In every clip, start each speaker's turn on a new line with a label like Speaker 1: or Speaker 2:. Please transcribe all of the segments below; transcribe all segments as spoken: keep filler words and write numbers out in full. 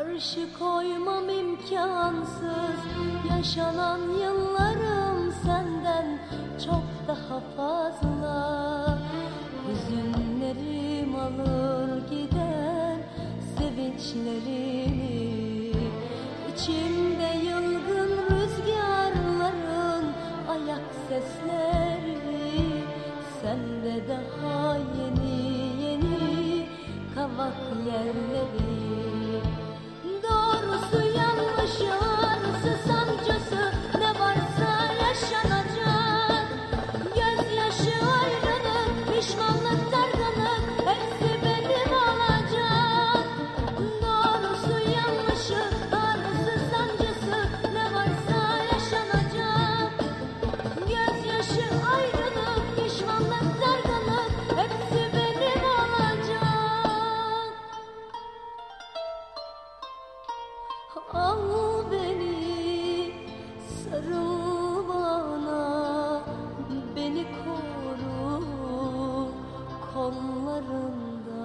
Speaker 1: Karşı koymam imkansız, yaşanan yıllarım senden çok daha fazla. Hüzünlerim alır gider sevinçlerimi, İçimde yılgın rüzgarların ayak sesleri, sende daha yeni yeni kavak yerleri. Doğrusu yanlışı, ağrısı sancısı ne varsa yaşanacak. Gözyaşı, ayrılık, pişmanlık, dargınlık hepsi benim olacak. Doğrusu yanlışı, ağrısı sancısı ne varsa yaşanacak. Gözyaşı, ayrılık, pişmanlık, dargınlık hepsi benim olacak. Al beni, sarıl bana, beni koru kollarında.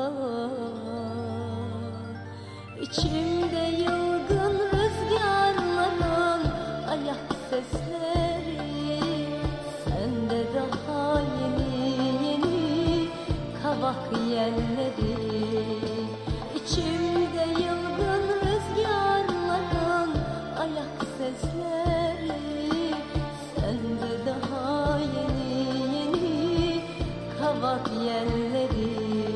Speaker 1: İçimde yılgın rüzgarların ayak sesleri, sende daha yeni yeni kavak yerleri. İçimde yılgın rüzgarların ayak sesleri, sende daha yeni yeni kavak yerleri.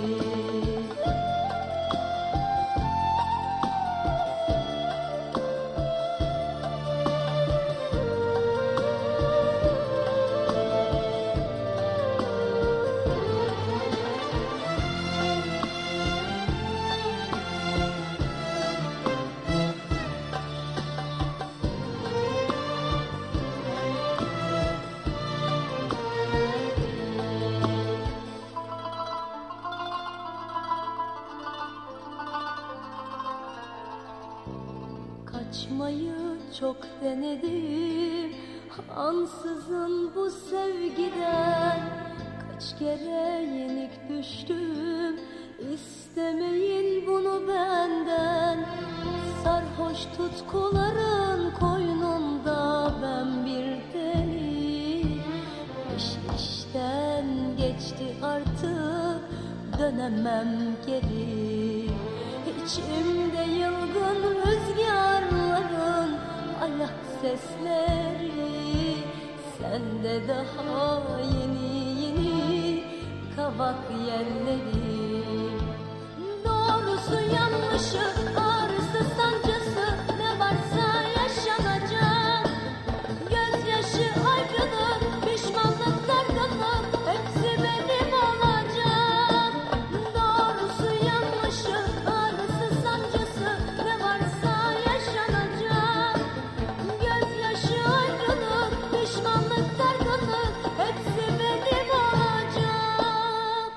Speaker 1: Kaçmayı çok denedim ansızın bu sevgiden. Kaç kere yenik düştüm, istemeyin bunu benden. Sarhoş tutkuların koynunda ben bir deli. İş işten geçti artık, dönemem geri. İçimde yılgın rüzgarların ayak sesleri, sende daha yeni yeni kavak yerleri. Doğrusu yanlışı, ağrısı sancısı ne varsa yaşanacak. Gözyaşı, ayrılık, pişmanlık, dargınlık hepsi benim olacak. Doğrusu yanlışı, ağrısı sancısı ne varsa yaşanacak. Gözyaşı, ayrılık, pişmanlık, dargınlık hepsi benim olacak.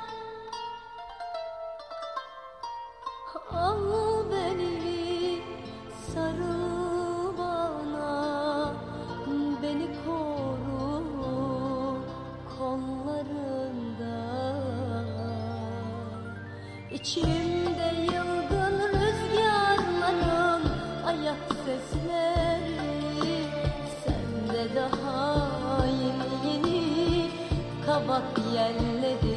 Speaker 1: Al beni, sarıl bana, beni koru kollarında. İçimde yılgın rüzgarların ayak sesleri, sende daha yeni yeni kavak yerleri.